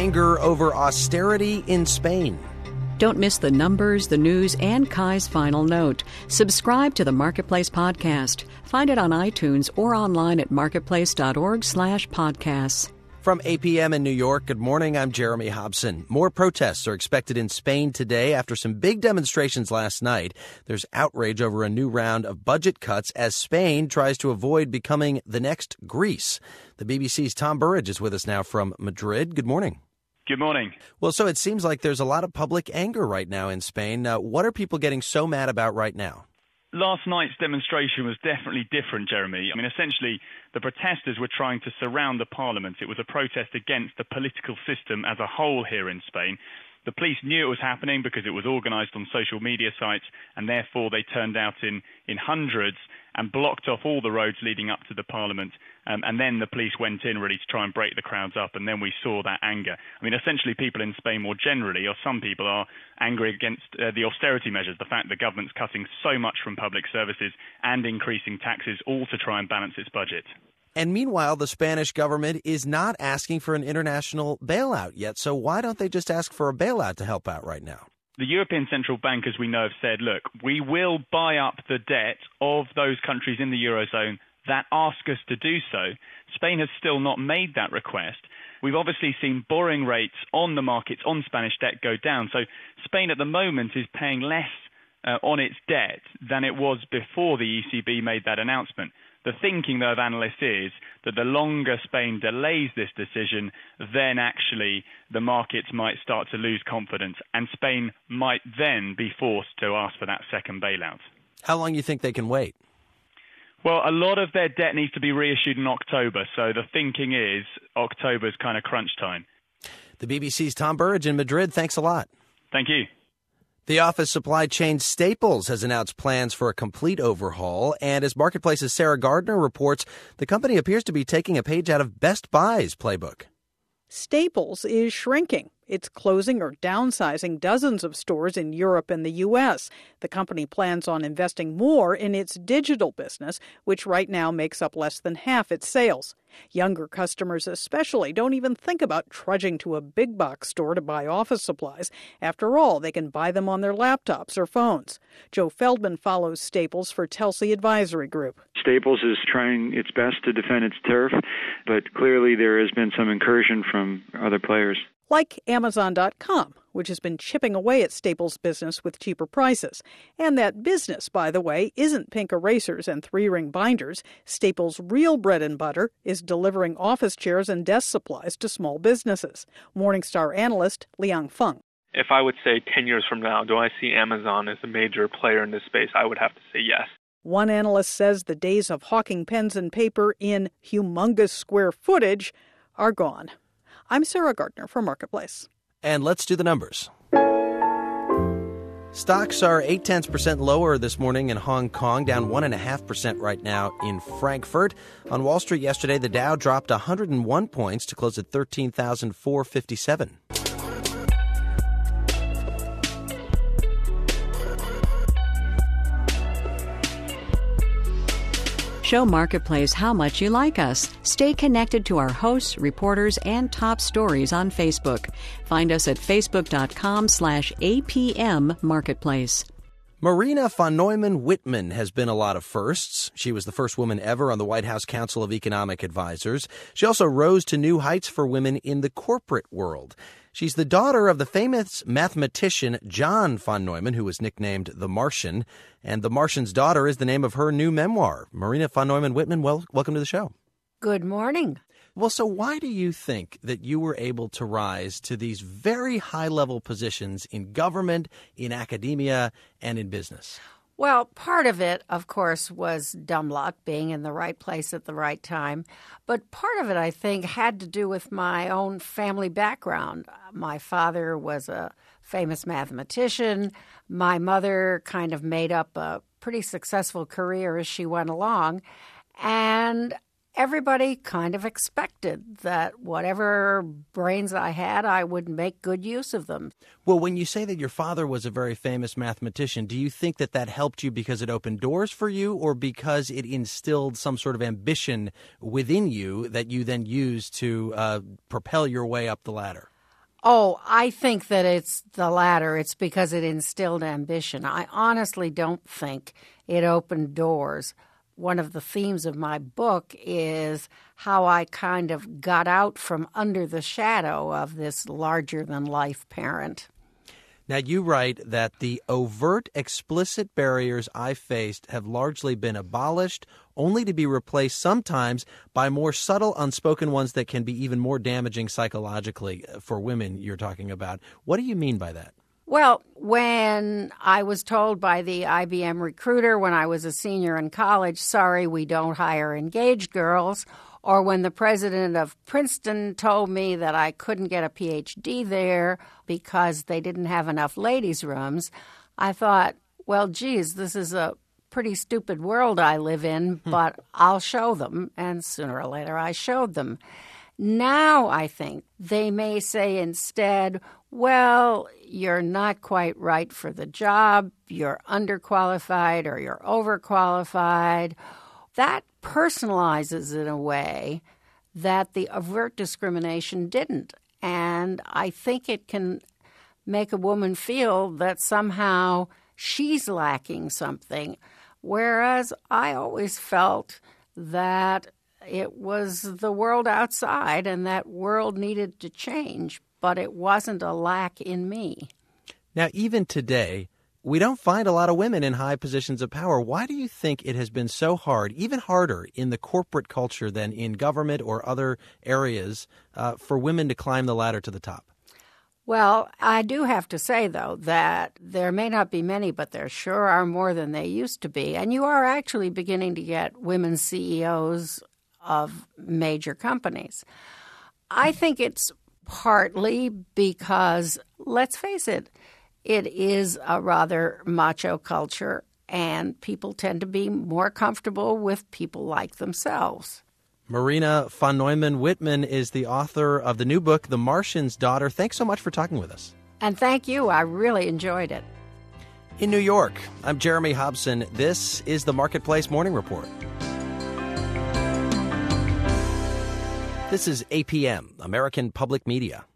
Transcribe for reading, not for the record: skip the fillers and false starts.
anger over austerity in Spain. Don't miss the numbers, the news, and Kai's final note. Subscribe to the Marketplace podcast. Find it on iTunes or online at marketplace.org/podcasts. From APM in New York, good morning. I'm Jeremy Hobson. More protests are expected in Spain today after some big demonstrations last night. There's outrage over a new round of budget cuts as Spain tries to avoid becoming the next Greece. The BBC's Tom Burridge is with us now from Madrid. Good morning. Good morning. Well, so it seems like there's a lot of public anger right now in Spain. What are people getting so mad about right now? Last night's demonstration was definitely different, Jeremy. I mean, essentially, the protesters were trying to surround the parliament. It was a protest against the political system as a whole here in Spain. The police knew it was happening because it was organised on social media sites, and therefore they turned out in hundreds and blocked off all the roads leading up to the parliament. And then the police went in really to try and break the crowds up, and then we saw that anger. I mean, essentially people in Spain more generally, or some people, are angry against the austerity measures, the fact the government's cutting so much from public services and increasing taxes, all to try and balance its budget. And meanwhile, the Spanish government is not asking for an international bailout yet. So why don't they just ask for a bailout to help out right now? The European Central Bank, as we know, have said, look, we will buy up the debt of those countries in the Eurozone that ask us to do so. Spain has still not made that request. We've obviously seen borrowing rates on the markets on Spanish debt go down. So Spain at the moment is paying less on its debt than it was before the ECB made that announcement. The thinking, though, of analysts is that the longer Spain delays this decision, then actually the markets might start to lose confidence, and Spain might then be forced to ask for that second bailout. How long do you think they can wait? Well, a lot of their debt needs to be reissued in October, so the thinking is October's kind of crunch time. The BBC's Tom Burridge in Madrid. Thanks a lot. Thank you. The office supply chain Staples has announced plans for a complete overhaul, and as Marketplace's Sarah Gardner reports, the company appears to be taking a page out of Best Buy's playbook. Staples is shrinking. It's closing or downsizing dozens of stores in Europe and the U.S. The company plans on investing more in its digital business, which right now makes up less than half its sales. Younger customers especially don't even think about trudging to a big box store to buy office supplies. After all, they can buy them on their laptops or phones. Joe Feldman follows Staples for Telsey Advisory Group. Staples is trying its best to defend its turf, but clearly there has been some incursion from other players. Like Amazon.com, which has been chipping away at Staples' business with cheaper prices. And that business, by the way, isn't pink erasers and three-ring binders. Staples' real bread and butter is delivering office chairs and desk supplies to small businesses. Morningstar analyst Liang Feng. If I would say 10 years from now, do I see Amazon as a major player in this space, I would have to say yes. One analyst says the days of hawking pens and paper in humongous square footage are gone. I'm Sarah Gardner for Marketplace. And let's do the numbers. Stocks are 0.8% lower this morning in Hong Kong, down 1.5% right now in Frankfurt. On Wall Street yesterday, the Dow dropped 101 points to close at 13,457. Show Marketplace how much you like us. Stay connected to our hosts, reporters, and top stories on Facebook. Find us at facebook.com/APM Marketplace. Marina von Neumann-Wittmann has been a lot of firsts. She was the first woman ever on the White House Council of Economic Advisors. She also rose to new heights for women in the corporate world. She's the daughter of the famous mathematician John von Neumann, who was nicknamed the Martian. And The Martian's Daughter is the name of her new memoir. Marina von Neumann-Wittmann, welcome to the show. Good morning. Well, so why do you think that you were able to rise to these very high-level positions in government, in academia, and in business? Well, part of it, of course, was dumb luck, being in the right place at the right time. But part of it, I think, had to do with my own family background. My father was a famous mathematician. My mother kind of made up a pretty successful career as she went along. And everybody kind of expected that whatever brains I had, I would make good use of them. Well, when you say that your father was a very famous mathematician, do you think that that helped you because it opened doors for you or because it instilled some sort of ambition within you that you then used to propel your way up the ladder? Oh, I think that it's the latter. It's because it instilled ambition. I honestly don't think it opened doors. One of the themes of my book is how I kind of got out from under the shadow of this larger-than-life parent. Now, you write that the overt, explicit barriers I faced have largely been abolished, only to be replaced sometimes by more subtle, unspoken ones that can be even more damaging psychologically for women you're talking about. What do you mean by that? Well, when I was told by the IBM recruiter when I was a senior in college, sorry, we don't hire engaged girls, or when the president of Princeton told me that I couldn't get a PhD there because they didn't have enough ladies' rooms, I thought, well, geez, this is a pretty stupid world I live in, but I'll show them. And sooner or later, I showed them. Now I think they may say instead, well, you're not quite right for the job, you're underqualified or you're overqualified. That personalizes in a way that the overt discrimination didn't. And I think it can make a woman feel that somehow she's lacking something, whereas I always felt that it was the world outside and that world needed to change, but it wasn't a lack in me. Now, even today, we don't find a lot of women in high positions of power. Why do you think it has been so hard, even harder in the corporate culture than in government or other areas, for women to climb the ladder to the top? Well, I do have to say, though, that there may not be many, but there sure are more than they used to be. And you are actually beginning to get women CEOs of major companies. I think it's partly because, let's face it, it is a rather macho culture, and people tend to be more comfortable with people like themselves. Marina von Neumann-Wittmann is the author of the new book, The Martian's Daughter. Thanks so much for talking with us. And thank you. I really enjoyed it. In New York, I'm Jeremy Hobson. This is the Marketplace Morning Report. This is APM, American Public Media.